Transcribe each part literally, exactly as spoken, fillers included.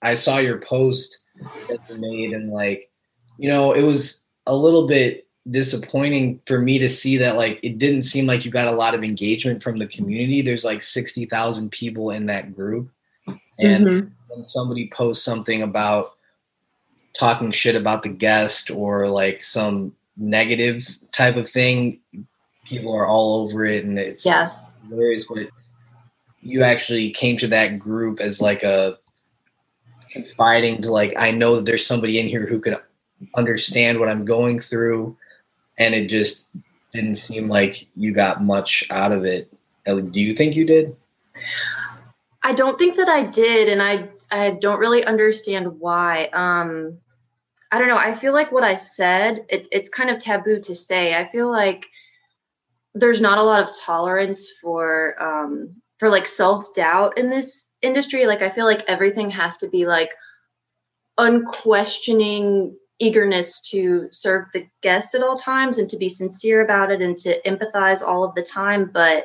I saw your post that you made, and like, you know, it was a little bit disappointing for me to see that like it didn't seem like you got a lot of engagement from the community. There's like sixty thousand people in that group, and Mm-hmm. when somebody posts something about talking shit about the guest or like some negative type of thing, people are all over it, and it's Yes. hilarious. But you actually came to that group as like a confiding to like, I know that there's somebody in here who could understand what I'm going through, and it just didn't seem like you got much out of it. Do you think you did? I don't think that I did, and I I don't really understand why. Um, I don't know. I feel like what I said, it, it's kind of taboo to say. I feel like there's not a lot of tolerance for um, for like self-doubt in this industry. Like I feel like everything has to be like unquestioning eagerness to serve the guest at all times and to be sincere about it and to empathize all of the time. But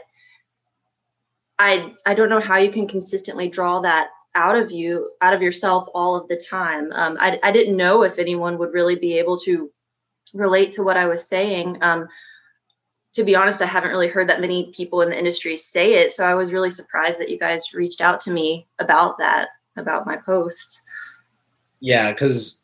I I don't know how you can consistently draw that out of you, out of yourself all of the time. Um, I, I didn't know if anyone would really be able to relate to what I was saying. Um, to be honest, I haven't really heard that many people in the industry say it. So I was really surprised that you guys reached out to me about that, about my post. Yeah, because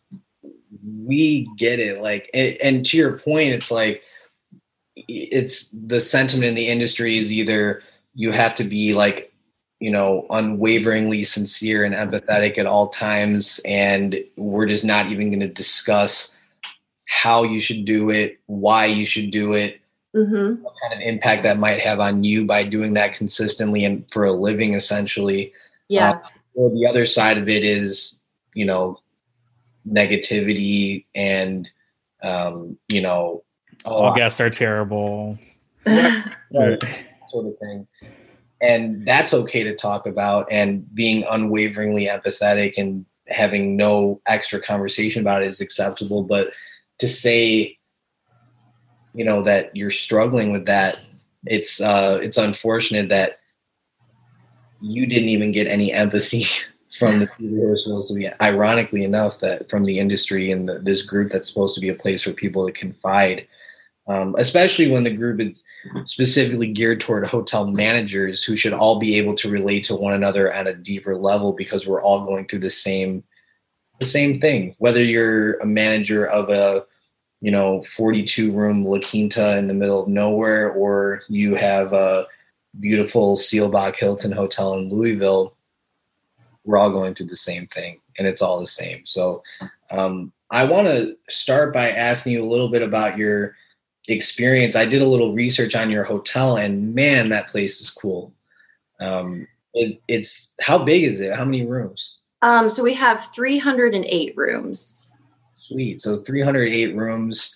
we get it. Like, and, and to your point, it's like, it's the sentiment in the industry is either you have to be like, you know, unwaveringly sincere and empathetic at all times, and we're just not even going to discuss how you should do it, why you should do it, mm-hmm. what kind of impact that might have on you by doing that consistently and for a living, essentially. Yeah. Uh, or the other side of it is, you know, negativity and, um, you know, oh, all guests are terrible. Right, right, sort of thing. And that's okay to talk about, and being unwaveringly empathetic and having no extra conversation about it is acceptable. But to say, you know, that you're struggling with that, it's uh, it's unfortunate that you didn't even get any empathy from the people who are supposed to be, ironically enough, that from the industry and the, this group that's supposed to be a place for people to confide. Um, especially when the group is specifically geared toward hotel managers who should all be able to relate to one another at a deeper level, because we're all going through the same, the same thing. Whether you're a manager of a, you know, forty-two room La Quinta in the middle of nowhere, or you have a beautiful Seelbach Hilton hotel in Louisville, we're all going through the same thing, and it's all the same. So um, I want to start by asking you a little bit about your experience. I did a little research on your hotel, and man, that place is cool. Um, it, it's, how big is it? How many rooms? Um, so we have three hundred eight rooms. Sweet. So three hundred eight rooms,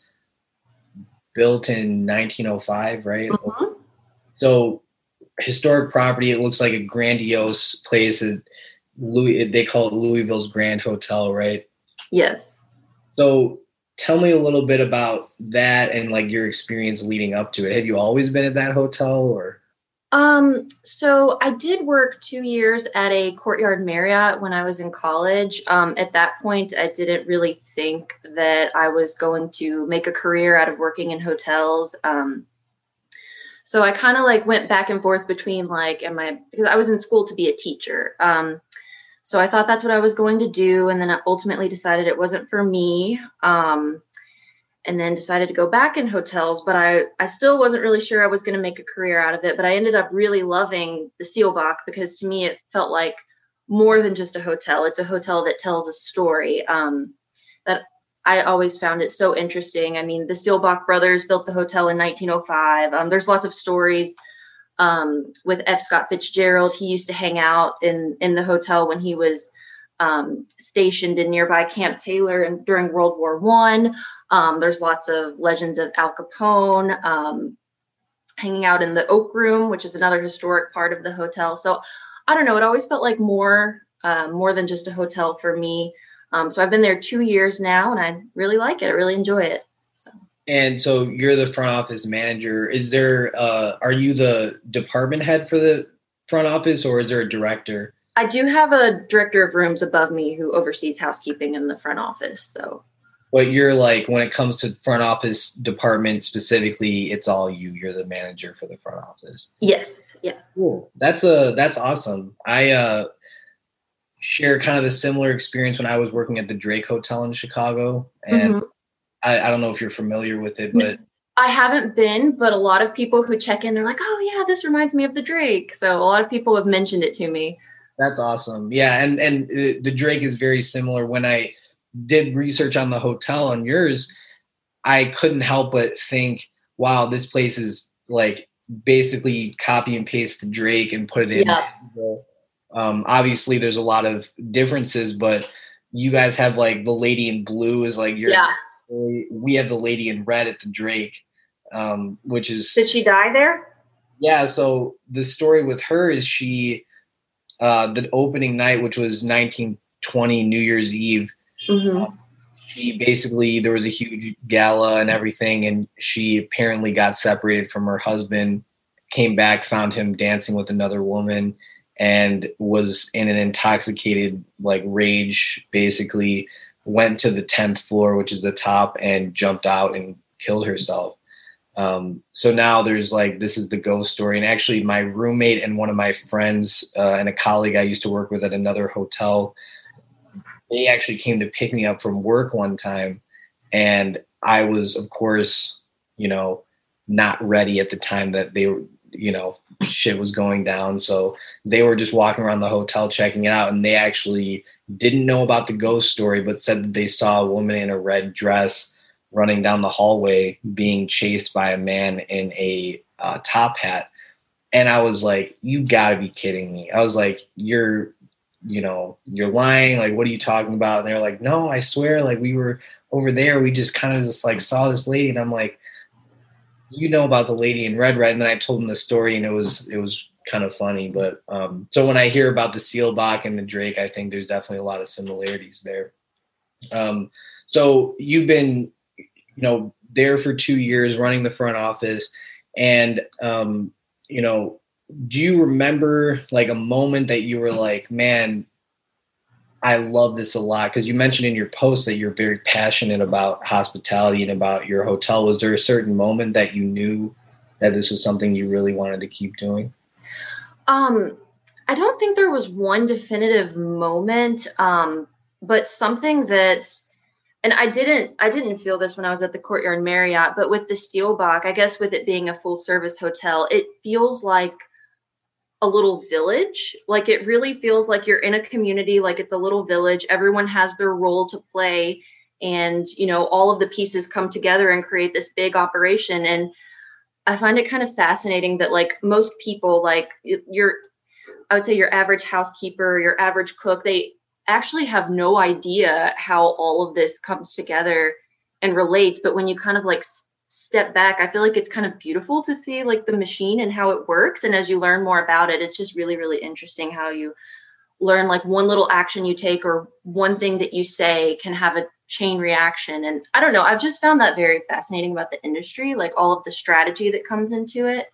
built in nineteen oh five, right? Mm-hmm. So historic property. It looks like a grandiose place. That Louis, they call it Louisville's Grand Hotel, right? Yes. So tell me a little bit about that and like your experience leading up to it. Have you always been at that hotel, or? Um, so I did work two years at a Courtyard Marriott when I was in college. Um, at that point, I didn't really think that I was going to make a career out of working in hotels. Um, so I kind of like went back and forth between like, am I, because I was in school to be a teacher. Um, So I thought that's what I was going to do. And then I ultimately decided it wasn't for me. Um, and then decided to go back in hotels, but I, I still wasn't really sure I was going to make a career out of it. But I ended up really loving the Seelbach, because to me, it felt like more than just a hotel. It's a hotel that tells a story. Um, that I always found it so interesting. I mean, the Seelbach brothers built the hotel in nineteen oh five. Um, there's lots of stories Um, with F. Scott Fitzgerald. He used to hang out in, in the hotel when he was um, stationed in nearby Camp Taylor and during World War One. Um, there's lots of legends of Al Capone um, hanging out in the Oak Room, which is another historic part of the hotel. So I don't know. It always felt like more, uh, more than just a hotel for me. Um, so I've been there two years now, and I really like it. I really enjoy it. So. And so you're the front office manager. Is there, uh, are you the department head for the front office, or is there a director? I do have a director of rooms above me who oversees housekeeping in the front office. So, but you're like, when it comes to front office department specifically, it's all you. You're the manager for the front office. Yes. Yeah. Cool. That's a that's awesome. I uh, share kind of a similar experience when I was working at the Drake Hotel in Chicago, and mm-hmm. I, I don't know if you're familiar with it, but I haven't been. But a lot of people who check in, they're like, "Oh yeah, this reminds me of the Drake." So a lot of people have mentioned it to me. That's awesome. Yeah, and and the Drake is very similar. When I did research on the hotel on yours, I couldn't help but think, wow, this place is like basically copy and paste the Drake and put it in. Yeah. Um, obviously, there's a lot of differences, but you guys have like the lady in blue is like your. Yeah. We have the lady in red at the Drake, um, which is. Did she die there? Yeah. So the story with her is she. Uh, the opening night, which was nineteen twenty New Year's Eve, mm-hmm. um, she basically, there was a huge gala and everything, and she apparently got separated from her husband, came back, found him dancing with another woman, and was in an intoxicated like rage, basically went to the tenth floor, which is the top, and jumped out and killed herself. Um, so now there's like, this is the ghost story. And actually my roommate and one of my friends uh, and a colleague I used to work with at another hotel, they actually came to pick me up from work one time. And I was, of course, you know, not ready at the time that they were, you know, shit was going down. So they were just walking around the hotel, checking it out. And they actually didn't know about the ghost story, but said that they saw a woman in a red dress running down the hallway being chased by a man in a uh, top hat. And I was like, you gotta be kidding me. I was like, you're, you know, you're lying. Like, what are you talking about? And they're like, no, I swear. Like, we were over there. We just kind of just like saw this lady. And I'm like, you know about the lady in red, right? And then I told them the story, and it was, it was kind of funny. But um, so when I hear about the Seelbach and the Drake, I think there's definitely a lot of similarities there. Um, so you've been, you know, there for two years running the front office. And, um, you know, do you remember like a moment that you were like, man, I love this a lot? Because you mentioned in your post that you're very passionate about hospitality and about your hotel. Was there a certain moment that you knew that this was something you really wanted to keep doing? Um, I don't think there was one definitive moment, um, but something that, and I didn't, I didn't feel this when I was at the Courtyard Marriott, but with the Seelbach, I guess with it being a full service hotel, it feels like a little village. Like it really feels like you're in a community, like it's a little village. Everyone has their role to play, and, you know, all of the pieces come together and create this big operation. And I find it kind of fascinating that like most people, like your, I would say your average housekeeper, your average cook, they actually have no idea how all of this comes together and relates. But when you kind of like s- step back, I feel like it's kind of beautiful to see like the machine and how it works. And as you learn more about it, it's just really, really interesting how you learn like one little action you take or one thing that you say can have a chain reaction. And I don't know, I've just found that very fascinating about the industry, like all of the strategy that comes into it.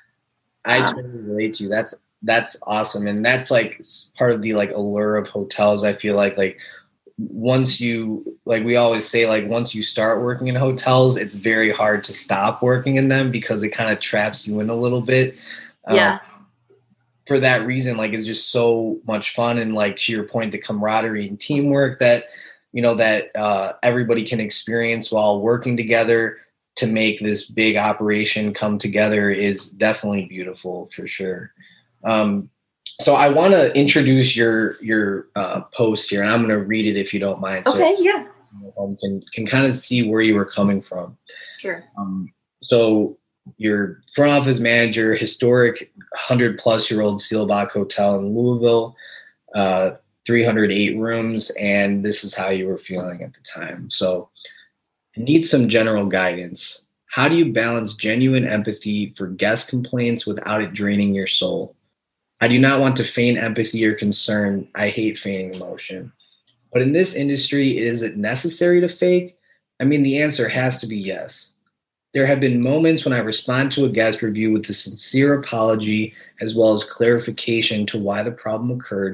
I Um, totally relate to you. That's that's awesome. And that's like part of the like allure of hotels. I feel like like once you, like we always say, like once you start working in hotels, it's very hard to stop working in them because it kind of traps you in a little bit. yeah. Um, for that reason, like it's just so much fun. And like to your point, the camaraderie and teamwork that, you know, that uh, everybody can experience while working together to make this big operation come together is definitely beautiful for sure. Um, so I want to introduce your your uh, post here, and I'm going to read it if you don't mind. Okay, so yeah. you can can kind of see where you were coming from. Sure. Um, so your front office manager, historic one hundred plus year old Seelbach Hotel in Louisville, uh, three hundred eight rooms, and this is how you were feeling at the time. So I need some general guidance. How do you balance genuine empathy for guest complaints without it draining your soul? I do not want to feign empathy or concern. I hate feigning emotion. But in this industry, is it necessary to fake? I mean, the answer has to be yes. There have been moments when I respond to a guest review with a sincere apology as well as clarification to why the problem occurred,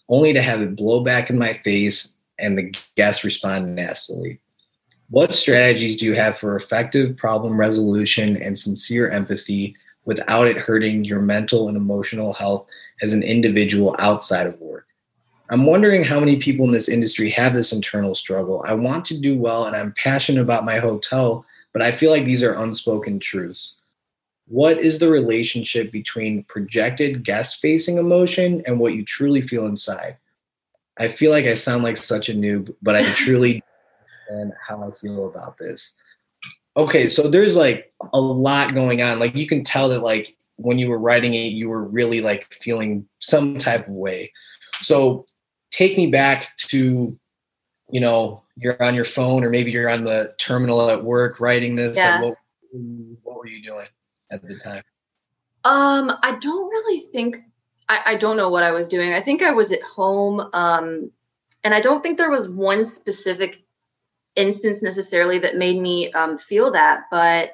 only to have it blow back in my face and the guests respond nastily. What strategies do you have for effective problem resolution and sincere empathy without it hurting your mental and emotional health as an individual outside of work? I'm wondering how many people in this industry have this internal struggle. I want to do well and I'm passionate about my hotel, but I feel like these are unspoken truths. What is the relationship between projected guest-facing emotion and what you truly feel inside? I feel like I sound like such a noob, but I truly understand how I feel about this. Okay, so there's like a lot going on. Like you can tell that like when you were writing it, you were really like feeling some type of way. So take me back to, you know, you're on your phone or maybe you're on the terminal at work writing this. Yeah. Like, what, what were you doing at the time? Um, I don't really think, I, I don't know what I was doing. I think I was at home. Um, and I don't think there was one specific instance necessarily that made me um, feel that, but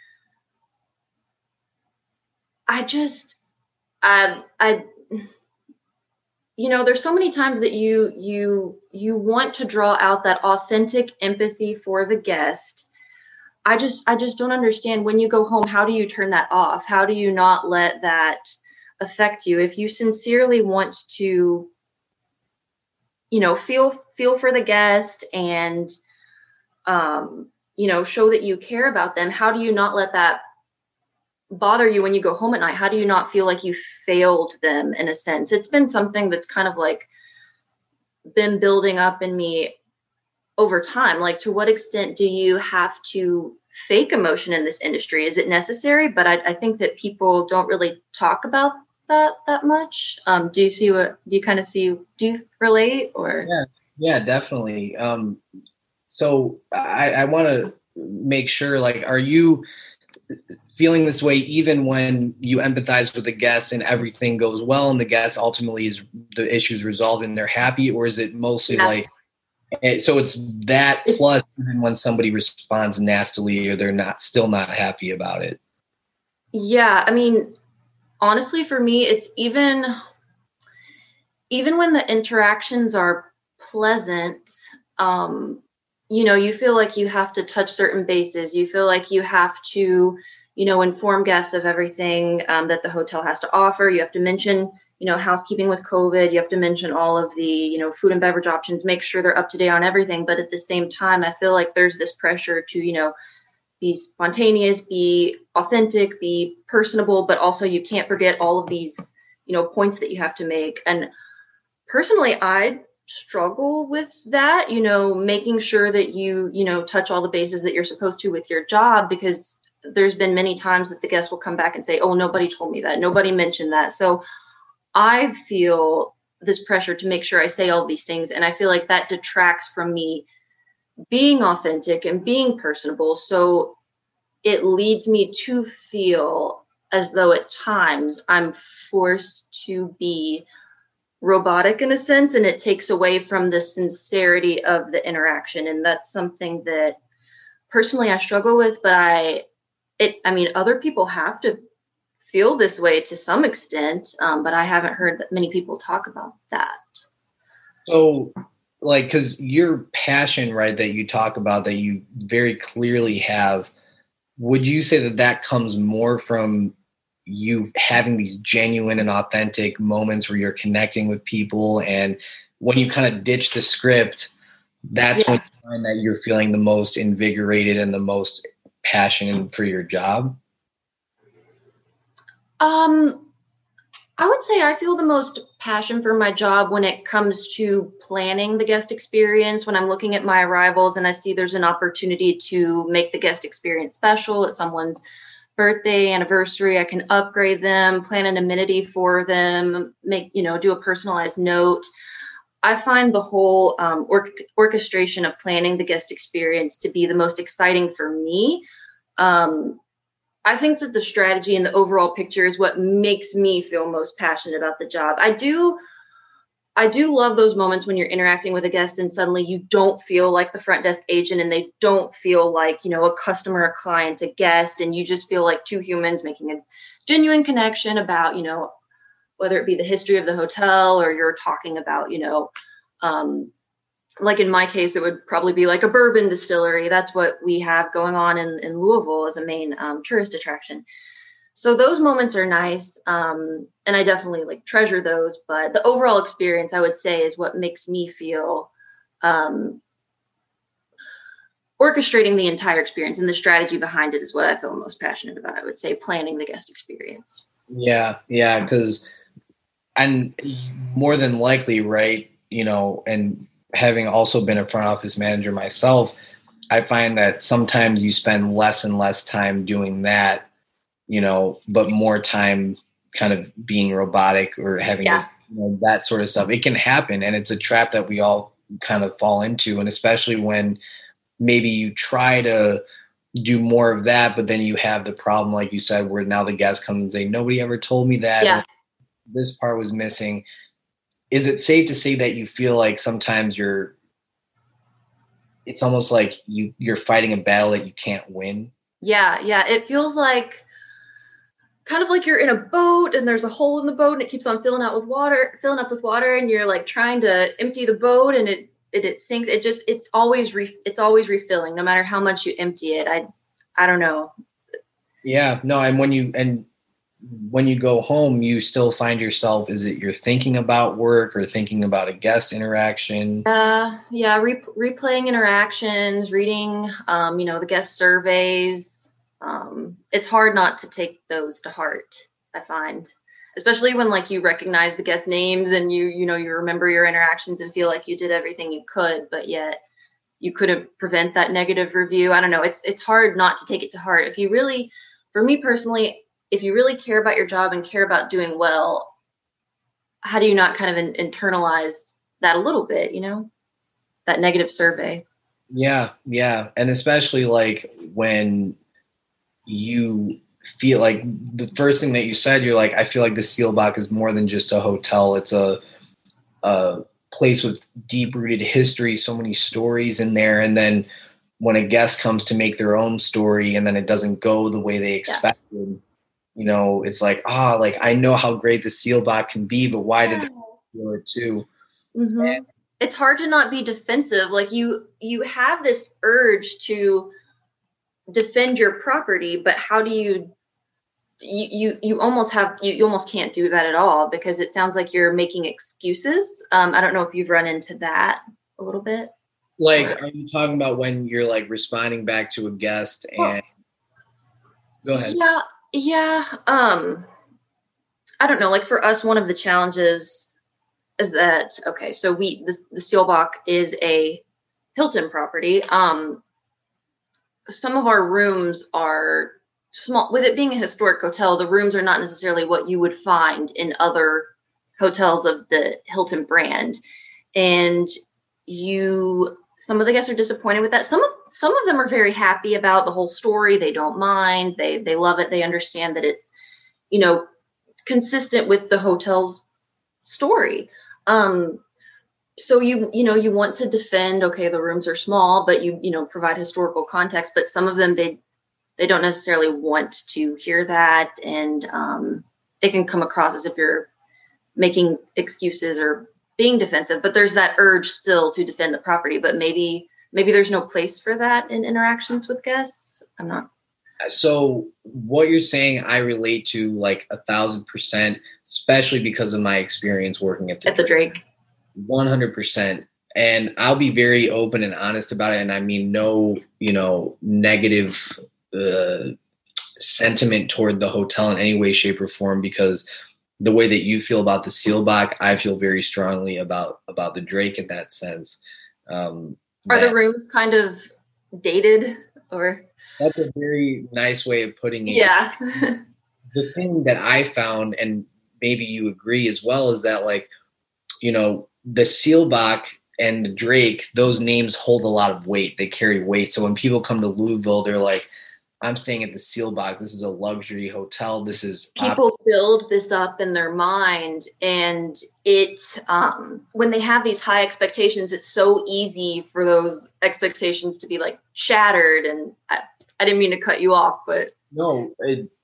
I just, I, I, you know, there's so many times that you, you, you want to draw out that authentic empathy for the guest. I just, I just don't understand when you go home, how do you turn that off? How do you not let that affect you? If you sincerely want to, you know, feel, feel for the guest and, um, you know, show that you care about them, how do you not let that bother you when you go home at night? How do you not feel like you failed them in a sense? It's been something that's kind of like been building up in me over time. Like, to what extent do you have to fake emotion in this industry? Is it necessary? But I, I think that people don't really talk about that that much. Um, do you see what, do you kind of see, do you relate or? Yeah, yeah, definitely. Um, so I, I want to make sure, like, are you feeling this way even when you empathize with the guests and everything goes well and the guest ultimately is the issue's resolved and they're happy, or is it mostly yeah. like, so it's that plus even when somebody responds nastily or they're not still not happy about it? Yeah, I mean, honestly, for me, it's even even when the interactions are pleasant, um, you know, you feel like you have to touch certain bases. You feel like you have to, you know, inform guests of everything um, that the hotel has to offer. You have to mention, you know, housekeeping with COVID. You have to mention all of the, you know, food and beverage options, make sure they're up to date on everything. But at the same time, I feel like there's this pressure to, you know, be spontaneous, be authentic, be personable, but also you can't forget all of these, you know, points that you have to make. And personally, I struggle with that, you know, making sure that you, you know, touch all the bases that you're supposed to with your job, because there's been many times that the guests will come back and say, oh, nobody told me that. Nobody mentioned that. So I feel this pressure to make sure I say all these things. And I feel like that detracts from me being authentic and being personable. So it leads me to feel as though at times I'm forced to be robotic in a sense, and it takes away from the sincerity of the interaction. And that's something that personally I struggle with, but I, it, I mean, other people have to feel this way to some extent, um, but I haven't heard that many people talk about that. So, like, because your passion, right, that you talk about, that you very clearly have, would you say that that comes more from you having these genuine and authentic moments where you're connecting with people, and when you kind of ditch the script, that's yeah. when you find that you're feeling the most invigorated and the most passion for your job? Um, I would say I feel the most passion for my job when it comes to planning the guest experience, when I'm looking at my arrivals and I see there's an opportunity to make the guest experience special at someone's birthday, anniversary. I can upgrade them, plan an amenity for them, make, you know, do a personalized note. I find the whole um, or- orchestration of planning the guest experience to be the most exciting for me. Um, I think that the strategy and the overall picture is what makes me feel most passionate about the job. I do I do love those moments when you're interacting with a guest and suddenly you don't feel like the front desk agent and they don't feel like, you know, a customer, a client, a guest, and you just feel like two humans making a genuine connection about, you know, whether it be the history of the hotel or you're talking about, you know, um, like in my case, it would probably be like a bourbon distillery. That's what we have going on in, in Louisville as a main um, tourist attraction. So those moments are nice. Um, and I definitely like treasure those, but the overall experience, I would say, is what makes me feel um, orchestrating the entire experience, and the strategy behind it is what I feel most passionate about. I would say planning the guest experience. Yeah. Yeah. Cause and more than likely, right. You know, and having also been a front office manager myself, I find that sometimes you spend less and less time doing that, you know, but more time kind of being robotic or having yeah. you know, that sort of stuff. It can happen, and it's a trap that we all kind of fall into. And especially when maybe you try to do more of that, but then you have the problem, like you said, where now the guest comes and say, nobody ever told me that. Yeah. This part was missing. Is it safe to say that you feel like sometimes you're, it's almost like you, you're fighting a battle that you can't win? Yeah. Yeah. It feels like, kind of like you're in a boat and there's a hole in the boat and it keeps on filling out with water, filling up with water, and you're like trying to empty the boat and it it, it sinks. It just it's always re, it's always refilling, no matter how much you empty it. I I don't know. Yeah, no, and when you and when you go home, you still find yourself. Is it you're thinking about work or thinking about a guest interaction? Uh, yeah, re, replaying interactions, reading, um, you know, the guest surveys. Um, it's hard not to take those to heart, I find, especially when like you recognize the guest names and you, you know, you remember your interactions and feel like you did everything you could, but yet you couldn't prevent that negative review. I don't know. It's, it's hard not to take it to heart. If you really, for me personally, if you really care about your job and care about doing well, how do you not kind of in, internalize that a little bit, you know, that negative survey? Yeah. Yeah. And especially like when you feel like the first thing that you said, you're like, I feel like the Seelbach is more than just a hotel. It's a, a place with deep rooted history, so many stories in there. And then when a guest comes to make their own story and then it doesn't go the way they expected, yeah. you know, it's like, ah, oh, like I know how great the Seelbach can be, but why did they feel it too? Mm-hmm. And, it's hard to not be defensive. Like you, you have this urge to defend your property, but how do you, you, you, you almost have, you, you almost can't do that at all, because it sounds like you're making excuses. Um, I don't know if you've run into that a little bit. Like, are you talking about when you're like responding back to a guest and well, go ahead. Yeah. Yeah. Um, I don't know. Like for us, one of the challenges is that, okay, so we, the, the Seelbach is a Hilton property. Um, some of our rooms are small. With it being a historic hotel, the rooms are not necessarily what you would find in other hotels of the Hilton brand. And you, some of the guests are disappointed with that. Some of, some of them are very happy about the whole story. They don't mind. They, they love it. They understand that it's, you know, consistent with the hotel's story. Um, So you, you know, you want to defend, okay, the rooms are small, but you, you know, provide historical context, but some of them, they, they don't necessarily want to hear that. And um, it can come across as if you're making excuses or being defensive, but there's that urge still to defend the property, but maybe, maybe there's no place for that in interactions with guests. I'm not. So what you're saying, I relate to like a thousand percent, especially because of my experience working at the, at the Drake. one hundred percent. And I'll be very open and honest about it. And I mean, no, you know, negative uh, sentiment toward the hotel in any way, shape or form, because the way that you feel about the Seelbach, I feel very strongly about, about the Drake in that sense. Um, Are that, the rooms kind of dated or? That's a very nice way of putting it. Yeah. The thing that I found, and maybe you agree as well, is that like, you know, the Seelbach and the Drake, those names hold a lot of weight. They carry weight. So when people come to Louisville, they're like, I'm staying at the Seelbach. This is a luxury hotel. This is people op- build this up in their mind. And it, um, when they have these high expectations, it's so easy for those expectations to be like shattered. And I, I didn't mean to cut you off, but no, it,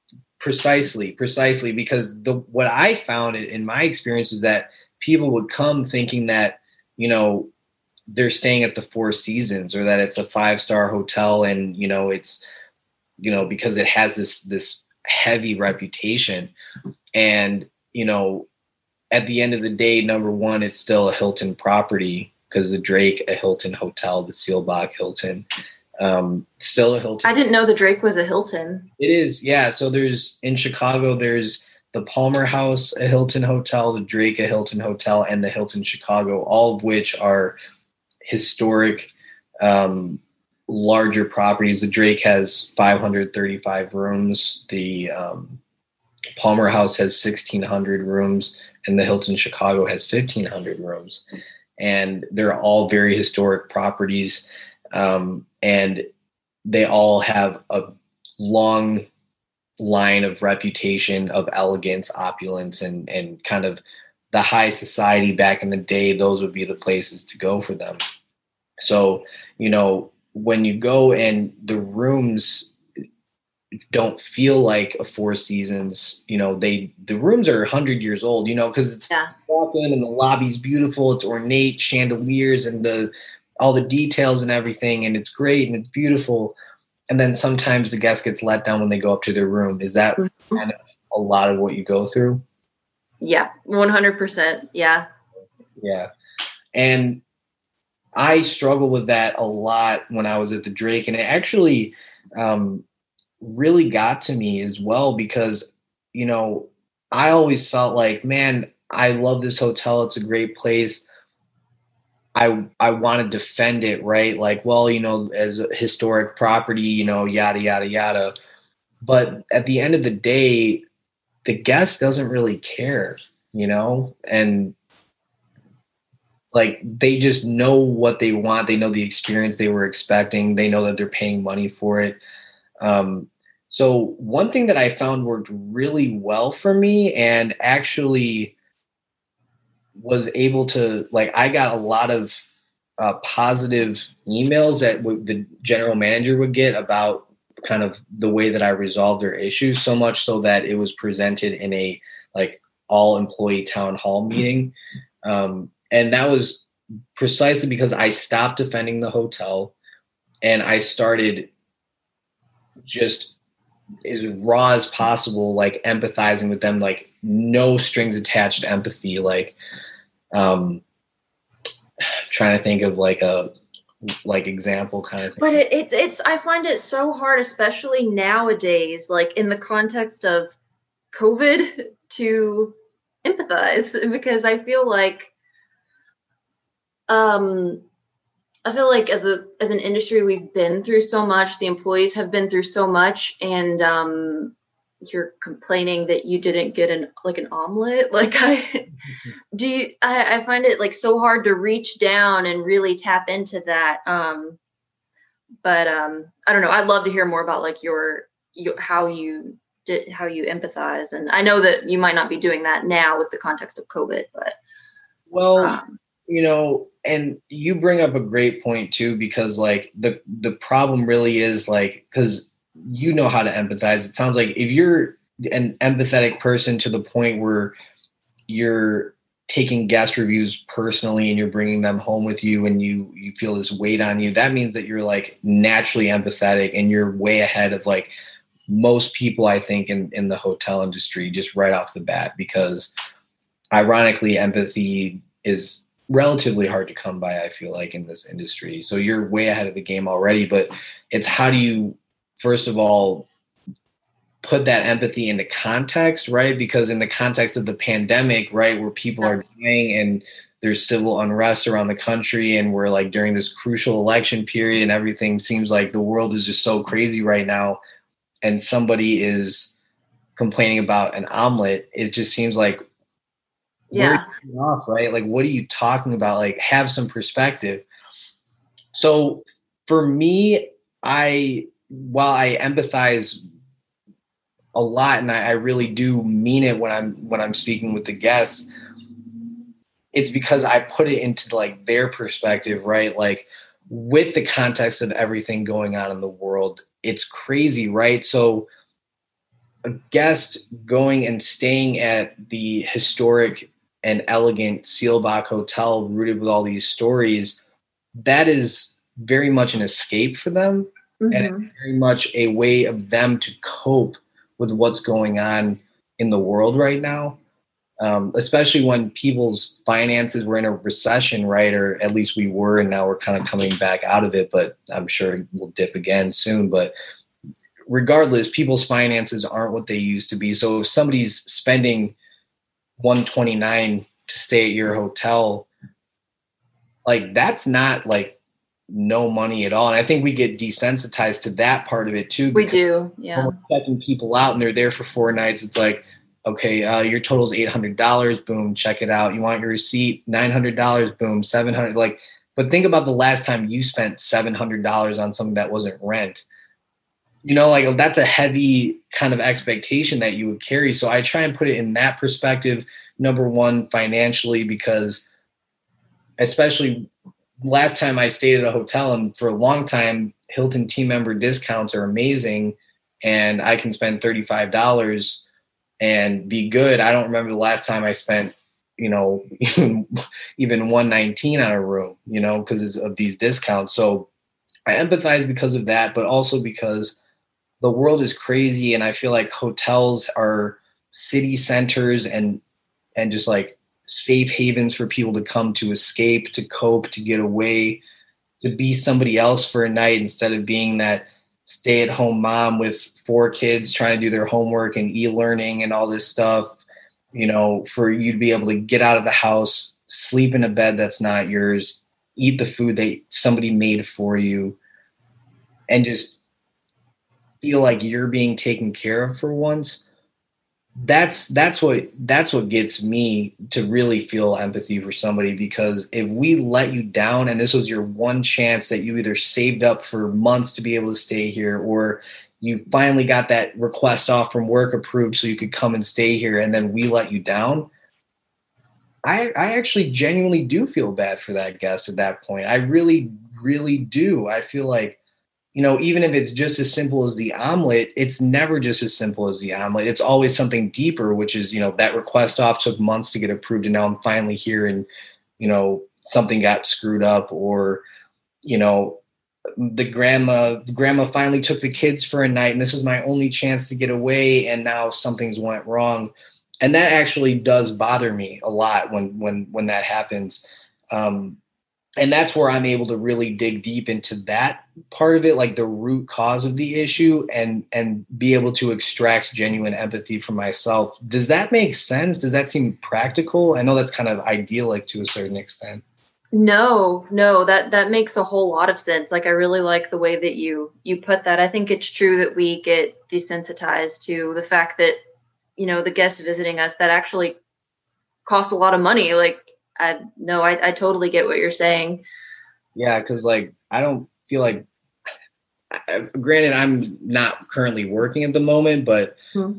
Precisely, precisely, because the what I found in my experience is that people would come thinking that, you know, they're staying at the Four Seasons or that it's a five-star hotel, and you know it's, you know, because it has this this heavy reputation. And you know, at the end of the day, number one, it's still a Hilton property because the Drake, a Hilton hotel, the Seelbach Hilton. Um, still a Hilton. I didn't know the Drake was a Hilton. It is, yeah. So there's in Chicago, there's the Palmer House, a Hilton hotel, the Drake, a Hilton hotel, and the Hilton Chicago, all of which are historic, um, larger properties. The Drake has five hundred thirty-five rooms. The um, Palmer House has sixteen hundred rooms, and the Hilton Chicago has fifteen hundred rooms. And they're all very historic properties. Um, and they all have a long line of reputation of elegance, opulence, and, and kind of the high society back in the day. Those would be the places to go for them. So, you know, when you go and the rooms don't feel like a Four Seasons, you know, they, the rooms are a hundred years old, you know, cause it's yeah. walk in and the lobby's beautiful. It's ornate chandeliers and the, all the details and everything. And it's great and it's beautiful. And then sometimes the guest gets let down when they go up to their room. Is that mm-hmm. kind of a lot of what you go through? Yeah. one hundred percent. Yeah. Yeah. And I struggle with that a lot when I was at the Drake, and it actually um, really got to me as well, because, you know, I always felt like, man, I love this hotel. It's a great place. I I want to defend it, right? Like, well, you know, as a historic property, you know, yada, yada, yada. But at the end of the day, the guest doesn't really care, you know, and like they just know what they want. They know the experience they were expecting. They know that they're paying money for it. Um, so one thing that I found worked really well for me, and actually was able to, like, I got a lot of uh, positive emails that w- the general manager would get about kind of the way that I resolved their issues, so much so that it was presented in a like all employee town hall meeting. Um, and that was precisely because I stopped defending the hotel and I started just as raw as possible, like empathizing with them, like no strings attached empathy. Like, um, trying to think of like a, like example kind of thing. But it, it, it's, I find it so hard, especially nowadays, like in the context of COVID, to empathize, because I feel like, um, I feel like as a as an industry, we've been through so much. The employees have been through so much, and um, you're complaining that you didn't get an like an omelet. Like I do, you, I, I find it like so hard to reach down and really tap into that. Um, but um, I don't know. I'd love to hear more about like your, your how you did how you empathize, and I know that you might not be doing that now with the context of COVID, but well. Um, You know, and you bring up a great point too, because like the, the problem really is like, cause you know how to empathize. It sounds like if you're an empathetic person to the point where you're taking guest reviews personally and you're bringing them home with you and you, you feel this weight on you, that means that you're like naturally empathetic and you're way ahead of like most people, I think, in, in the hotel industry, just right off the bat, because ironically, empathy is relatively hard to come by, I feel like, in this industry. So you're way ahead of the game already, but it's how do you, first of all, put that empathy into context, right? Because in the context of the pandemic, right, where people are dying and there's civil unrest around the country, and we're like during this crucial election period and everything seems like the world is just so crazy right now, and somebody is complaining about an omelet, it just seems like, yeah, off, right? Like, what are you talking about? Like, have some perspective. So for me, I, while I empathize a lot, and I, I really do mean it when I'm, when I'm speaking with the guests, it's because I put it into like their perspective, right? Like with the context of everything going on in the world, it's crazy, right? So a guest going and staying at the historic and elegant Seelbach Hotel rooted with all these stories, that is very much an escape for them. Mm-hmm. And very much a way of them to cope with what's going on in the world right now. Um, especially when people's finances were in a recession, right? Or at least we were, and now we're kind of coming back out of it, but I'm sure we'll dip again soon. But regardless, people's finances aren't what they used to be. So if somebody's spending one twenty-nine to stay at your hotel, like that's not like no money at all. And I think we get desensitized to that part of it too. We do. Yeah. When we're checking people out and they're there for four nights, it's like, okay, uh, your total is eight hundred dollars. Boom, check it out. You want your receipt? nine hundred dollars. Boom, seven hundred dollars. Like, but think about the last time you spent seven hundred dollars on something that wasn't rent. You know, like that's a heavy kind of expectation that you would carry. So I try and put it in that perspective. Number one, financially, because especially last time I stayed at a hotel, and for a long time, Hilton team member discounts are amazing, and I can spend thirty-five dollars and be good. I don't remember the last time I spent, you know, even, even one nineteen on a room, you know, because of these discounts. So I empathize because of that, but also because the world is crazy. And I feel like hotels are city centers and, and just like safe havens for people to come to escape, to cope, to get away, to be somebody else for a night instead of being that stay-at-home mom with four kids trying to do their homework and e-learning and all this stuff, you know, for you to be able to get out of the house, sleep in a bed that's not yours, eat the food that somebody made for you, and just feel like you're being taken care of for once. That's that's what that's what gets me to really feel empathy for somebody, because if we let you down and this was your one chance that you either saved up for months to be able to stay here, or you finally got that request off from work approved so you could come and stay here, and then we let you down, I, I actually genuinely do feel bad for that guest at that point. I really, really do. I feel like, you know, even if it's just as simple as the omelet, it's never just as simple as the omelet. It's always something deeper, which is, you know, that request off took months to get approved, and now I'm finally here and, you know, something got screwed up, or, you know, the grandma, the grandma finally took the kids for a night and this is my only chance to get away, and now something's went wrong. And that actually does bother me a lot when, when, when that happens. Um, And that's where I'm able to really dig deep into that part of it, like the root cause of the issue, and and be able to extract genuine empathy from myself. Does that make sense? Does that seem practical? I know that's kind of idyllic to a certain extent. No, no, that that makes a whole lot of sense. Like, I really like the way that you you put that. I think it's true that we get desensitized to the fact that, you know, the guests visiting us, that actually costs a lot of money. Like, I no, I, I totally get what you're saying. Yeah, because like I don't feel like, I, granted, I'm not currently working at the moment, but hmm.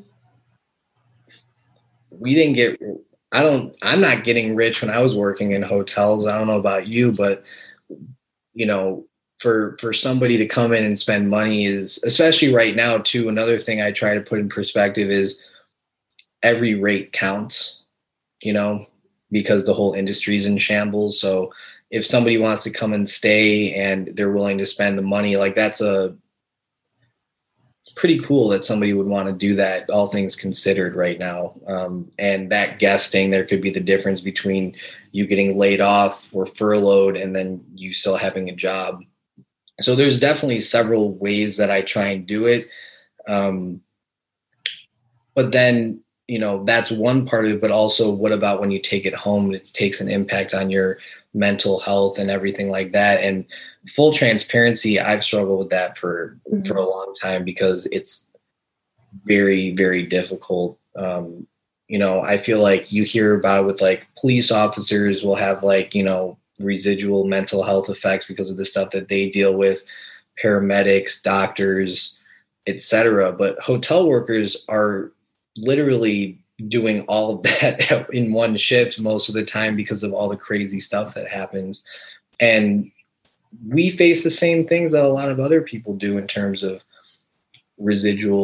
we didn't get. I don't. I'm not getting rich when I was working in hotels. I don't know about you, but you know, for for somebody to come in and spend money is, especially right now too. Another thing I try to put in perspective is every rate counts. You know. Because the whole industry is in shambles. So if somebody wants to come and stay and they're willing to spend the money, like that's a pretty cool that somebody would want to do that, all things considered right now. Um, and that guesting, there could be the difference between you getting laid off or furloughed and then you still having a job. So there's definitely several ways that I try and do it. Um, but then, you know, that's one part of it, but also what about when you take it home, it takes an impact on your mental health and everything like that. And full transparency, I've struggled with that for, mm-hmm. for a long time, because it's very, very difficult. Um, you know, I feel like you hear about it with like police officers will have like, you know, residual mental health effects because of the stuff that they deal with, paramedics, doctors, et cetera. But hotel workers are literally doing all of that in one shift most of the time because of all the crazy stuff that happens. And we face the same things that a lot of other people do in terms of residual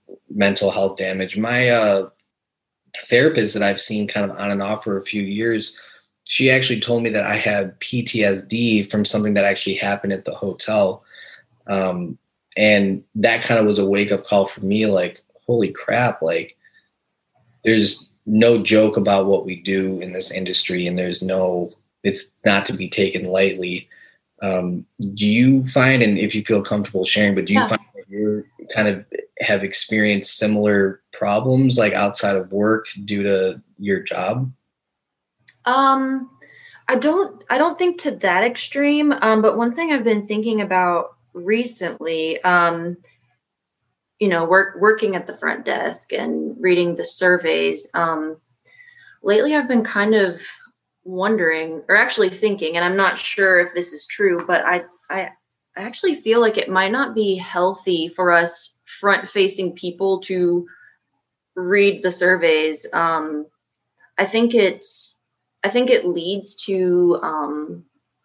mental health damage. My uh, therapist that I've seen kind of on and off for a few years, she actually told me that I had P T S D from something that actually happened at the hotel. Um, and that kind of was a wake up call for me, like, holy crap, like there's no joke about what we do in this industry, and there's no, it's not to be taken lightly. Um, do you find, and if you feel comfortable sharing, but do you yeah. find that you kind of have experienced similar problems like outside of work due to your job? Um, I don't, I don't think to that extreme. Um, but one thing I've been thinking about recently, um, you know, work, working at the front desk and reading the surveys, um, lately I've been kind of wondering, or actually thinking, and I'm not sure if this is true, but I, I, I actually feel like it might not be healthy for us front-facing people to read the surveys. Um, I think it's, I think it leads to, um,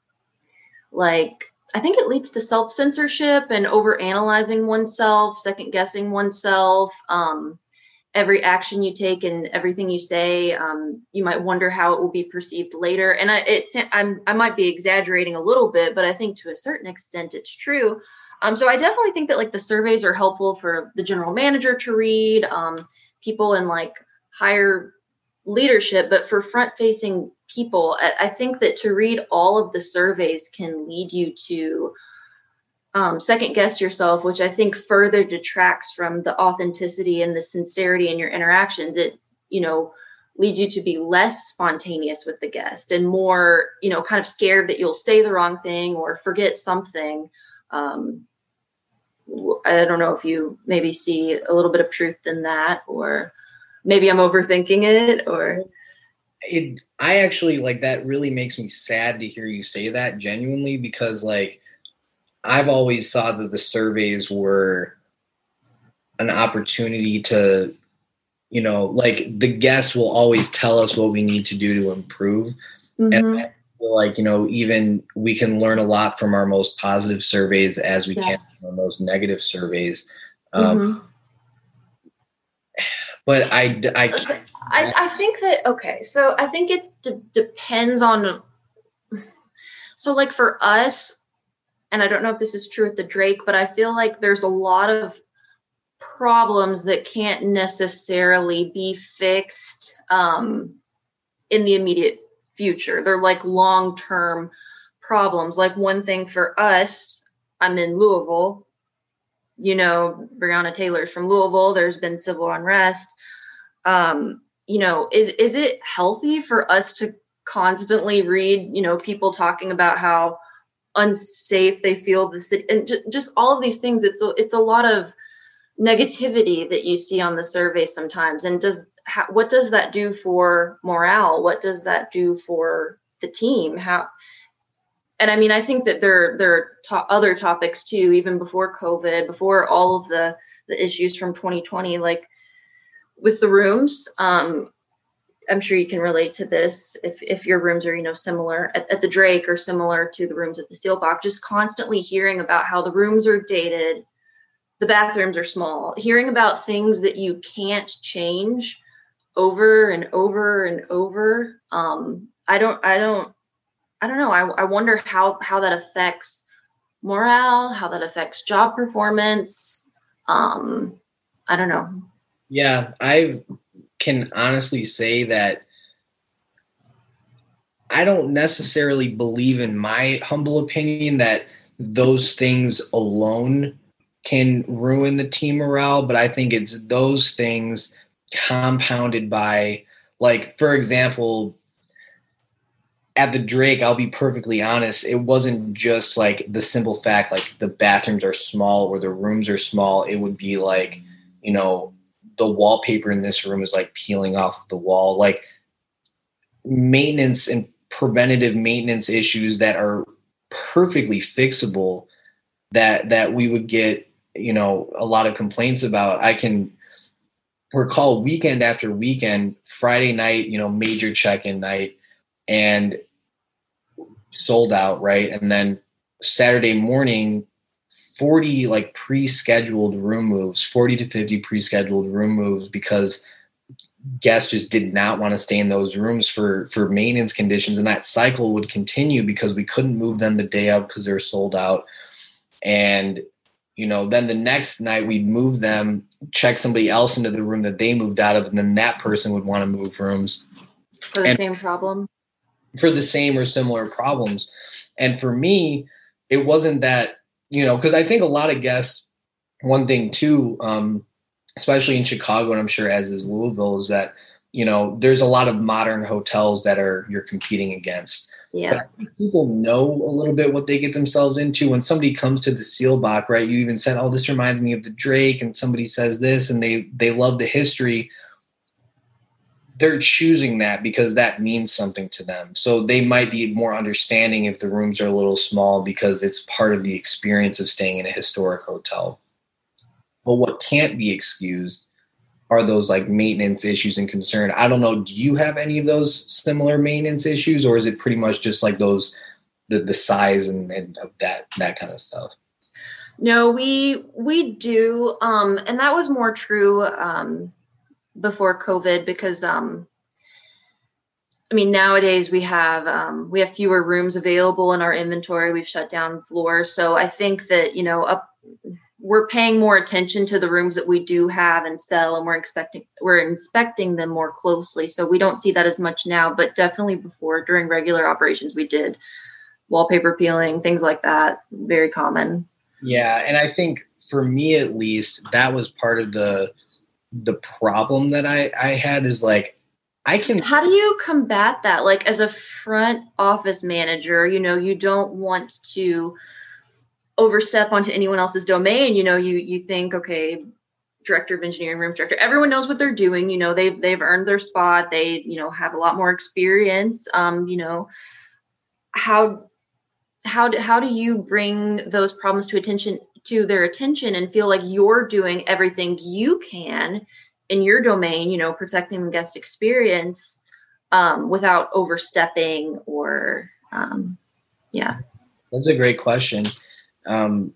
like, I think it leads to self-censorship and over-analyzing oneself, second-guessing oneself. Um, every action you take and everything you say, um, you might wonder how it will be perceived later. And I, it's, I'm, I might be exaggerating a little bit, but I think to a certain extent it's true. Um, so I definitely think that like the surveys are helpful for the general manager to read, um, people in like higher leadership, but for front-facing people, I, I think that to read all of the surveys can lead you to Um, second guess yourself, which I think further detracts from the authenticity and the sincerity in your interactions. It, you know, leads you to be less spontaneous with the guest and more, you know, kind of scared that you'll say the wrong thing or forget something. Um, I don't know if you maybe see a little bit of truth in that, or maybe I'm overthinking it, or. It, I actually like that really makes me sad to hear you say that genuinely, because like, I've always thought that the surveys were an opportunity to, you know, like the guest will always tell us what we need to do to improve. Mm-hmm. And I feel like, you know, even we can learn a lot from our most positive surveys as we yeah. can from our most negative surveys. Um, mm-hmm. But I, I, I, I think that, okay, so I think it d- depends on, so like for us, and I don't know if this is true at the Drake, but I feel like there's a lot of problems that can't necessarily be fixed um, in the immediate future. They're like long-term problems. Like one thing for us, I'm in Louisville, you know, Breonna Taylor's from Louisville. There's been civil unrest. Um, you know, is, is it healthy for us to constantly read, you know, people talking about how unsafe they feel the city, and just, just all of these things? It's a, it's a lot of negativity that you see on the survey sometimes. And does how, what does that do for morale? What does that do for the team? How? And I mean, I think that there there are to- other topics too, even before COVID, before all of the the issues from twenty twenty, like with the rooms. Um, I'm sure you can relate to this if, if your rooms are, you know, similar at, at the Drake or similar to the rooms at the Steelbox, just constantly hearing about how the rooms are dated, the bathrooms are small, hearing about things that you can't change over and over and over. Um, I don't, I don't, I don't know. I, I wonder how, how that affects morale, how that affects job performance. Um, I don't know. Yeah, I can honestly say that I don't necessarily believe, in my humble opinion, that those things alone can ruin the team morale, but I think it's those things compounded by, like, for example, at the Drake, I'll be perfectly honest, it wasn't just like the simple fact like the bathrooms are small or the rooms are small. It would be like, you know, the wallpaper in this room is like peeling off the wall, like maintenance and preventative maintenance issues that are perfectly fixable that, that we would get, you know, a lot of complaints about. I can recall weekend after weekend, Friday night, you know, major check-in night, and sold out, right? And then Saturday morning, forty like pre-scheduled room moves, forty to fifty pre-scheduled room moves because guests just did not want to stay in those rooms for, for maintenance conditions. And that cycle would continue because we couldn't move them the day of because they're sold out. And, you know, then the next night we'd move them, check somebody else into the room that they moved out of, and then that person would want to move rooms. For the and same problem? For the same or similar problems. And for me, it wasn't that, you know, because I think a lot of guests, one thing too, um, especially in Chicago, and I'm sure as is Louisville, is that, you know, there's a lot of modern hotels that are you're competing against. Yeah. But I think people know a little bit what they get themselves into. When somebody comes to the Seelbach, right, you even said, oh, this reminds me of the Drake, and somebody says this, and they they love the history. They're choosing that because that means something to them. So they might be more understanding if the rooms are a little small because it's part of the experience of staying in a historic hotel. But what can't be excused are those like maintenance issues and concern. I don't know. Do you have any of those similar maintenance issues, or is it pretty much just like those, the, the size and, and of that, that kind of stuff? No, we, we do. Um, and that was more true um, before COVID because, um, I mean, nowadays we have, um, we have fewer rooms available in our inventory. We've shut down floors. So I think that, you know, up, we're paying more attention to the rooms that we do have and sell, and we're expecting, we're inspecting them more closely. So we don't see that as much now, but definitely before, during regular operations, we did wallpaper peeling, things like that. Very common. Yeah. And I think for me, at least, that was part of the, the problem that I, I had is like, I can. How do you combat that? Like as a front office manager, you know, you don't want to overstep onto anyone else's domain. You know, you, you think, okay, director of engineering, room director, everyone knows what they're doing. You know, they've, they've earned their spot. They, you know, have a lot more experience. Um, you know, how, how do, how do you bring those problems to attention, to their attention and feel like you're doing everything you can in your domain, you know, protecting the guest experience, um, without overstepping or, um, yeah. That's a great question. Um,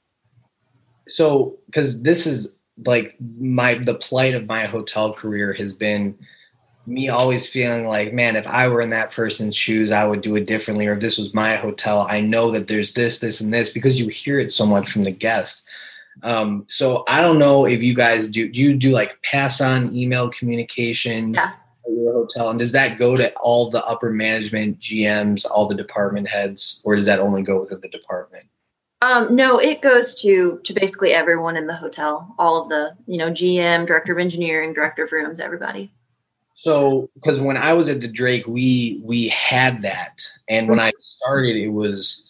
so, cause this is like my, the plight of my hotel career has been me always feeling like, man, if I were in that person's shoes, I would do it differently. Or if this was my hotel, I know that there's this, this, and this, because you hear it so much from the guest. Um, so I don't know if you guys do, do you do like pass on email communication yeah. at your hotel? And does that go to all the upper management, G Ms, all the department heads, or does that only go within the department? Um, no, it goes to, to basically everyone in the hotel, all of the, you know, G M, director of engineering, director of rooms, everybody. So, because when I was at the Drake, we, we had that. And when I started, it was,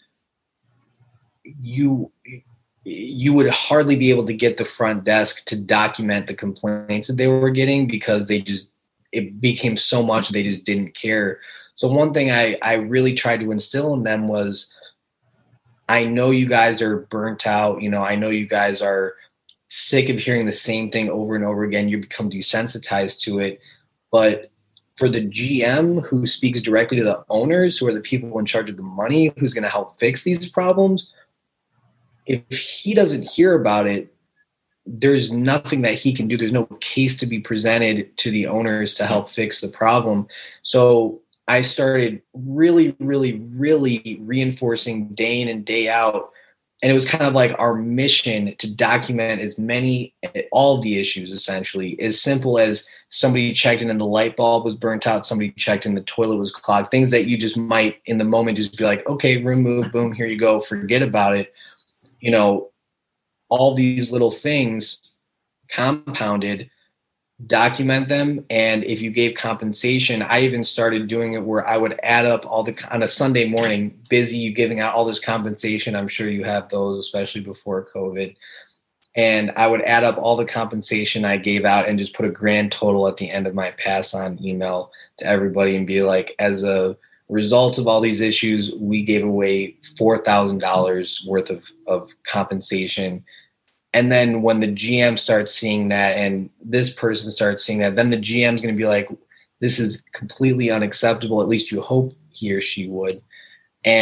you, you would hardly be able to get the front desk to document the complaints that they were getting because they just, it became so much, they just didn't care. So one thing I, I really tried to instill in them was, I know you guys are burnt out. You know, I know you guys are sick of hearing the same thing over and over again. You become desensitized to it. But for the G M who speaks directly to the owners, who are the people in charge of the money, who's going to help fix these problems, if he doesn't hear about it, there's nothing that he can do. There's no case to be presented to the owners to help fix the problem. So I started really, really, really reinforcing day in and day out. And it was kind of like our mission to document as many, all of the issues, essentially, as simple as somebody checked in and the light bulb was burnt out, somebody checked in the toilet was clogged, things that you just might in the moment just be like, okay, room move, boom, here you go, forget about it. You know, all these little things compounded, document them. And if you gave compensation, I even started doing it where I would add up all the, on a Sunday morning, busy, you giving out all this compensation. I'm sure you have those, especially before COVID. And I would add up all the compensation I gave out and just put a grand total at the end of my pass on email to everybody and be like, as a result of all these issues, we gave away four thousand dollars worth of, of compensation. And then when the G M starts seeing that and this person starts seeing that, then the G M is going to be like, this is completely unacceptable. At least you hope he or she would. And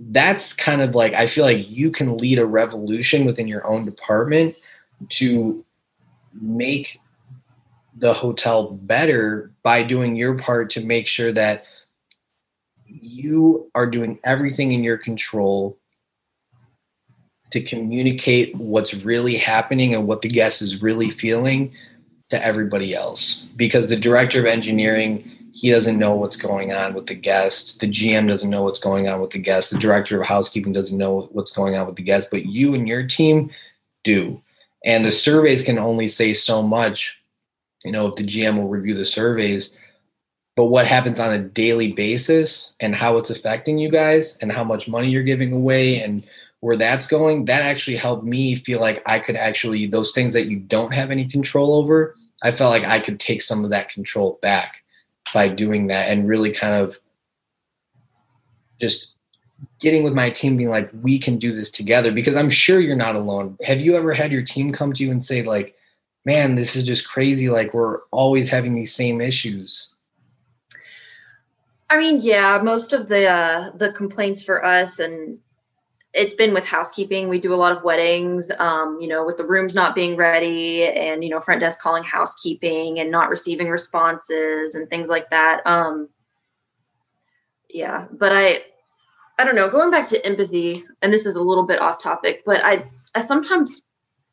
that's kind of like, I feel like you can lead a revolution within your own department to make the hotel better by doing your part to make sure that you are doing everything in your control to communicate what's really happening and what the guest is really feeling to everybody else. Because the director of engineering, he doesn't know what's going on with the guest. The G M doesn't know what's going on with the guest. The director of housekeeping doesn't know what's going on with the guest, but you and your team do. And the surveys can only say so much, you know, if the G M will review the surveys, but what happens on a daily basis and how it's affecting you guys and how much money you're giving away and where that's going, that actually helped me feel like I could actually, those things that you don't have any control over, I felt like I could take some of that control back by doing that and really kind of just getting with my team, being like, we can do this together, because I'm sure you're not alone. Have you ever had your team come to you and say like, man, this is just crazy. Like we're always having these same issues. I mean, yeah, most of the, uh, the complaints for us, and it's been with housekeeping. We do a lot of weddings, um, you know, with the rooms not being ready and, you know, front desk calling housekeeping and not receiving responses and things like that. Um, yeah, but I, I don't know, going back to empathy, and this is a little bit off topic, but I, I sometimes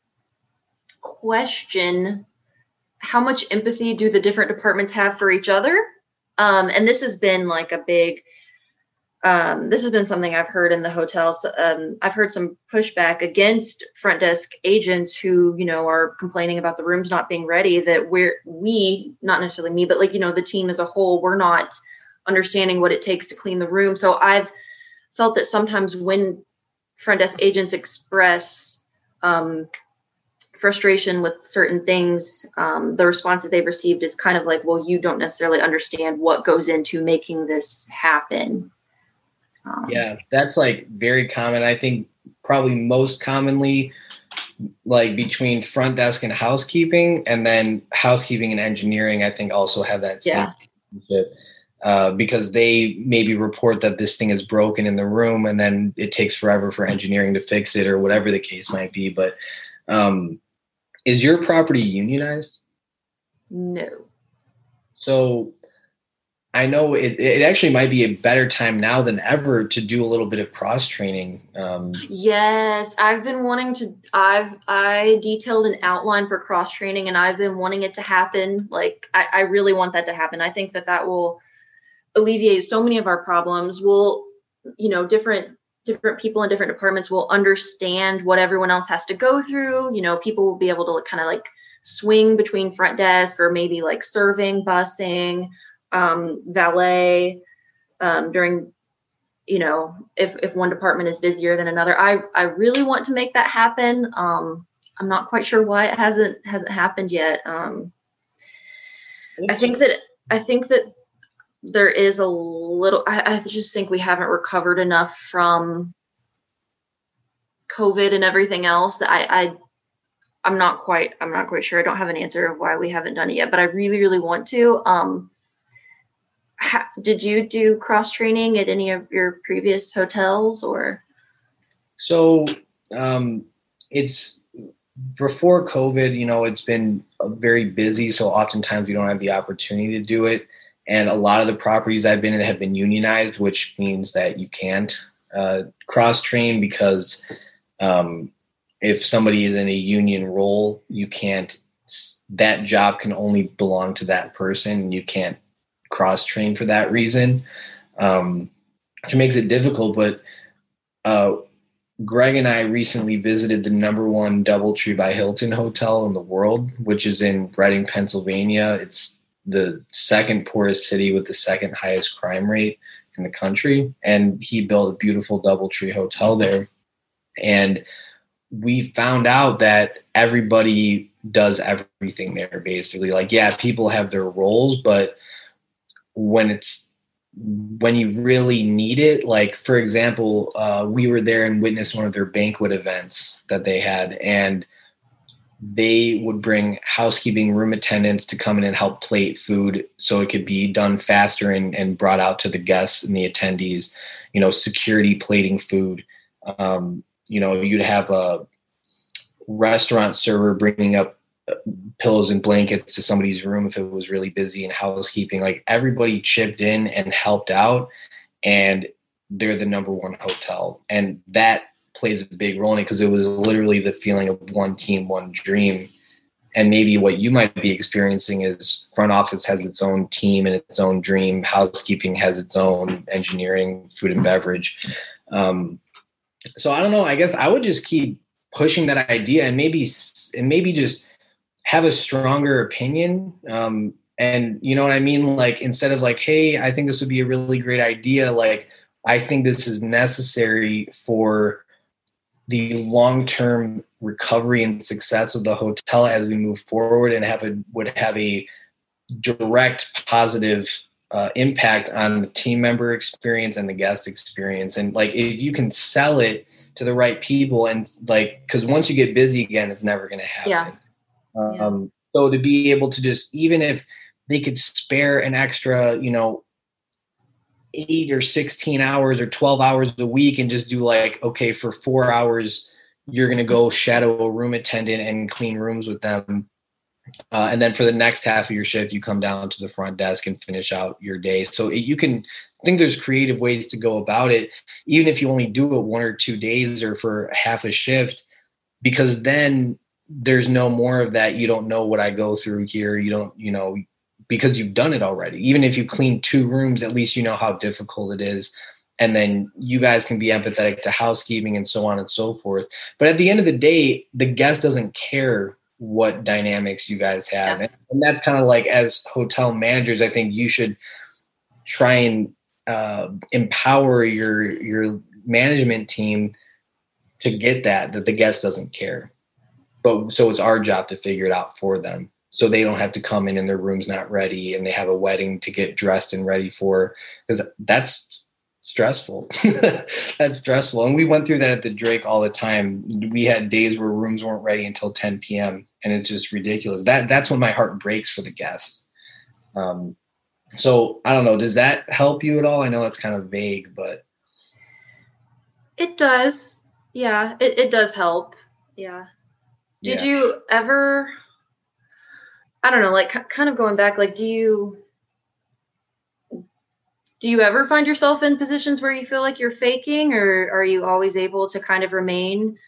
question how much empathy do the different departments have for each other. Um, and this has been like a big, Um, this has been something I've heard in the hotels. Um, I've heard some pushback against front desk agents who, you know, are complaining about the rooms not being ready, that we're, we, not necessarily me, but like, you know, the team as a whole, we're not understanding what it takes to clean the room. So I've felt that sometimes when front desk agents express um, frustration with certain things, um, the response that they've received is kind of like, well, you don't necessarily understand what goes into making this happen. Um, yeah, that's like very common. I think probably most commonly like between front desk and housekeeping, and then housekeeping and engineering, I think also have that same yeah. relationship, uh, because they maybe report that this thing is broken in the room and then it takes forever for engineering to fix it or whatever the case might be. But um, is your property unionized? No. So I know it, it actually might be a better time now than ever to do a little bit of cross training. Um, yes, I've been wanting to, I've, I detailed an outline for cross training, and I've been wanting it to happen. Like, I, I really want that to happen. I think that that will alleviate so many of our problems. We'll, you know, different, different people in different departments will understand what everyone else has to go through. You know, people will be able to kind of like swing between front desk or maybe like serving, busing, um, valet, um, during, you know, if, if one department is busier than another. I, I really want to make that happen. Um, I'm not quite sure why it hasn't, hasn't happened yet. Um, I think that, I think that there is a little, I, I just think we haven't recovered enough from COVID and everything else that I, I, I'm not quite, I'm not quite sure. I don't have an answer of why we haven't done it yet, but I really, really want to. Um, ha, did you do cross training at any of your previous hotels or? So um, it's before COVID, you know, it's been very busy. So oftentimes we don't have the opportunity to do it. And a lot of the properties I've been in have been unionized, which means that you can't uh, cross train because um, if somebody is in a union role, you can't, that job can only belong to that person. And you can't cross train for that reason, um, which makes it difficult. But uh, Greg and I recently visited the number one DoubleTree by Hilton hotel in the world, which is in Reading, Pennsylvania. It's the second poorest city with the second highest crime rate in the country. And he built a beautiful DoubleTree hotel there. And we found out that everybody does everything there, basically. Like, yeah, people have their roles, but when it's, when you really need it, like, for example, uh, we were there and witnessed one of their banquet events that they had. And they would bring housekeeping room attendants to come in and help plate food so it could be done faster and, and brought out to the guests and the attendees, you know, security plating food. Um, you know, you'd have a restaurant server bringing up pillows and blankets to somebody's room if it was really busy, and housekeeping. Like, everybody chipped in and helped out, and they're the number one hotel. And that plays a big role in it, because it was literally the feeling of one team, one dream. And maybe what you might be experiencing is front office has its own team and its own dream. Housekeeping has its own engineering, food and beverage. Um, so I don't know. I guess I would just keep pushing that idea, and maybe and maybe just have a stronger opinion. Um, and you know what I mean? Like, instead of like, hey, I think this would be a really great idea, like, I think this is necessary for the long-term recovery and success of the hotel as we move forward, and have a would have a direct positive uh, impact on the team member experience and the guest experience. And like, if you can sell it to the right people, and like, because once you get busy again, it's never going to happen. Yeah. Um, yeah. So to be able to just, even if they could spare an extra, you know, eight or sixteen hours or twelve hours a week, and just do like, okay, for four hours, you're going to go shadow a room attendant and clean rooms with them. Uh, and then for the next half of your shift, you come down to the front desk and finish out your day. So it, you can I think there's creative ways to go about it, even if you only do it one or two days or for half a shift, because then there's no more of that. You don't know what I go through here. You don't, you know, because you've done it already. Even if you clean two rooms, at least you know how difficult it is. And then you guys can be empathetic to housekeeping and so on and so forth. But at the end of the day, the guest doesn't care what dynamics you guys have. Yeah. And, and that's kind of like, as hotel managers, I think you should try and uh, empower your, your management team to get that, that the guest doesn't care. But so it's our job to figure it out for them, so they don't have to come in and their room's not ready and they have a wedding to get dressed and ready for, because that's stressful. That's stressful. And we went through that at the Drake all the time. We had days where rooms weren't ready until ten p.m. and it's just ridiculous. That that's when my heart breaks for the guests. Um, so I don't know. Does that help you at all? I know it's kind of vague, but it does. Yeah, it, it does help. Yeah. Did yeah. you ever, I don't know, like kind of going back, like, do you, do you ever find yourself in positions where you feel like you're faking, or are you always able to kind of remain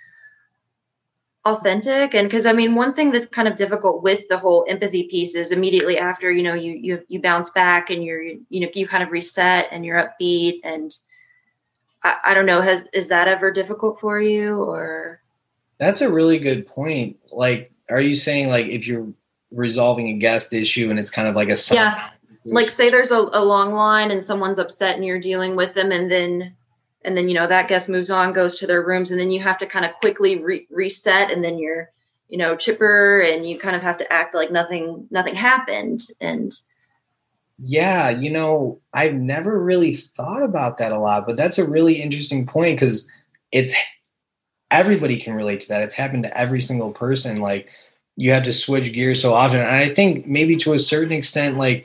authentic? And because, I mean, one thing that's kind of difficult with the whole empathy piece is immediately after, you know, you, you, you bounce back and you're, you know, you kind of reset and you're upbeat. And I, I don't know, has, is that ever difficult for you, or? That's a really good point. Like, are you saying, like, if you're resolving a guest issue and it's kind of like a yeah, like say there's a, a long line and someone's upset and you're dealing with them, and then and then you know that guest moves on, goes to their rooms, and then you have to kind of quickly re- reset, and then you're you know chipper and you kind of have to act like nothing nothing happened. And yeah, you know, I've never really thought about that a lot, but that's a really interesting point, because it's everybody can relate to that. It's happened to every single person. Like, you have to switch gears so often. And I think maybe to a certain extent, like,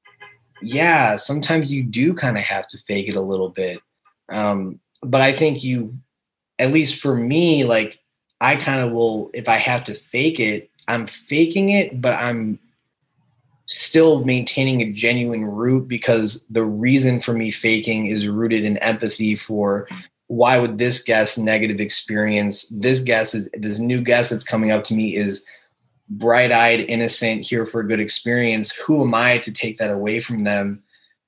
yeah, sometimes you do kind of have to fake it a little bit. Um, but I think you, at least for me, like, I kind of will, if I have to fake it, I'm faking it, but I'm still maintaining a genuine root, because the reason for me faking is rooted in empathy for, why would this guest negative experience? This guest is this new guest that's coming up to me is bright-eyed, innocent, here for a good experience. Who am I to take that away from them?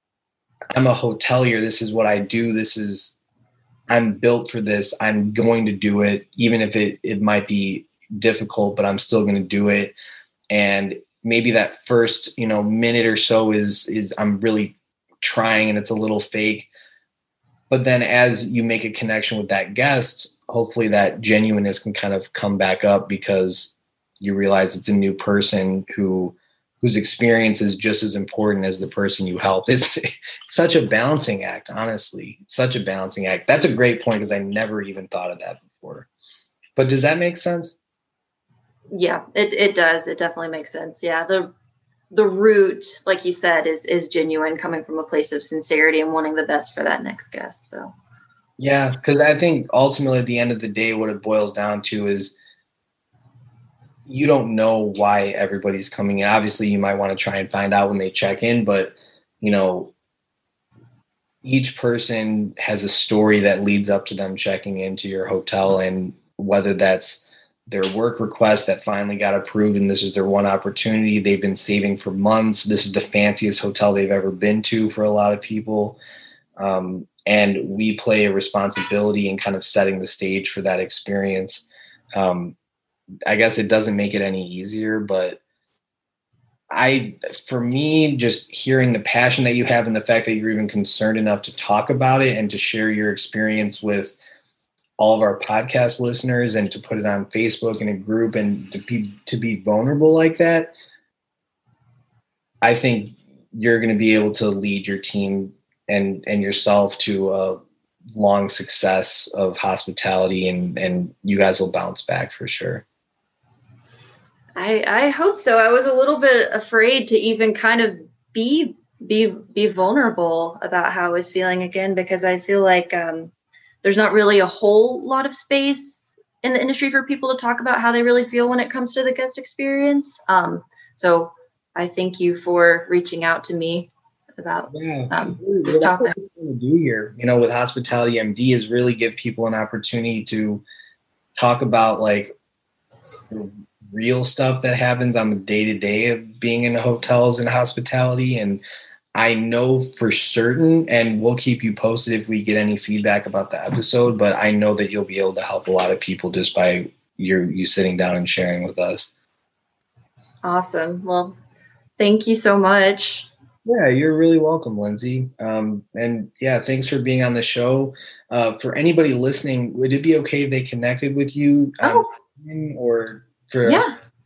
I'm a hotelier. This is what I do. This is, I'm built for this. I'm going to do it, even if it, it might be difficult, but I'm still going to do it. And maybe that first, you know, minute or so is, is I'm really trying and it's a little fake. But then as you make a connection with that guest, hopefully that genuineness can kind of come back up, because you realize it's a new person who whose experience is just as important as the person you helped. It's, it's such a balancing act, honestly. It's such a balancing act. That's a great point, because I never even thought of that before. But does that make sense? Yeah, it, it does. It definitely makes sense. Yeah. The, the root, like you said, is, is genuine, coming from a place of sincerity and wanting the best for that next guest. So. Yeah. Cause I think ultimately at the end of the day, what it boils down to is you don't know why everybody's coming in. Obviously you might want to try and find out when they check in, but you know, each person has a story that leads up to them checking into your hotel, and whether that's their work request that finally got approved and this is their one opportunity they've been saving for months. This is the fanciest hotel they've ever been to for a lot of people. Um, and we play a responsibility in kind of setting the stage for that experience. Um, I guess it doesn't make it any easier, but I, for me, just hearing the passion that you have and the fact that you're even concerned enough to talk about it and to share your experience with all of our podcast listeners and to put it on Facebook in a group and to be, to be vulnerable like that, I think you're going to be able to lead your team and, and yourself to a long success of hospitality, and, and you guys will bounce back for sure. I, I hope so. I was a little bit afraid to even kind of be be be vulnerable about how I was feeling again, because I feel like um, there's not really a whole lot of space in the industry for people to talk about how they really feel when it comes to the guest experience. Um, so I thank you for reaching out to me about yeah. um, well, this topic. What we're going to do here, you know, with Hospitality M D is really give people an opportunity to talk about like real stuff that happens on the day-to-day of being in hotels and hospitality. And I know for certain, and we'll keep you posted if we get any feedback about the episode, but I know that you'll be able to help a lot of people just by your, you sitting down and sharing with us. Awesome. Well, thank you so much. Yeah, you're really welcome, Lindsay. Um, and yeah, thanks for being on the show. Uh, for anybody listening, would it be okay if they connected with you oh. online or for yeah. us?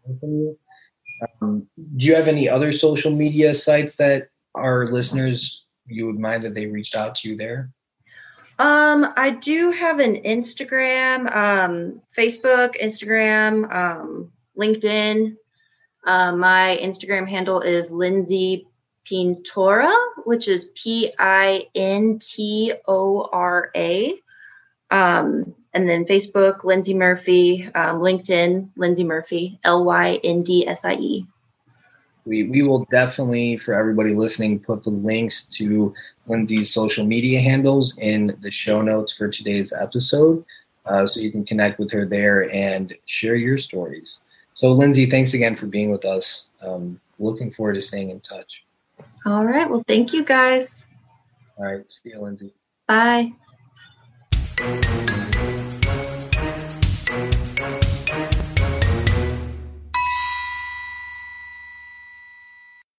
Um, do you have any other social media sites that our listeners, you would mind that they reached out to you there? Um, I do have an Instagram, um, Facebook, Instagram, um, LinkedIn. Uh, my Instagram handle is Lindsay Pintora, which is P I N T O R A. Um, and then Facebook, Lindsay Murphy, um, LinkedIn, Lindsay Murphy, L Y N D S I E. We we will definitely, for everybody listening, put the links to Lindsay's social media handles in the show notes for today's episode, uh, so you can connect with her there and share your stories. So, Lindsay, thanks again for being with us. Um, looking forward to staying in touch. All right. Well, thank you, guys. All right. See you, Lindsay. Bye.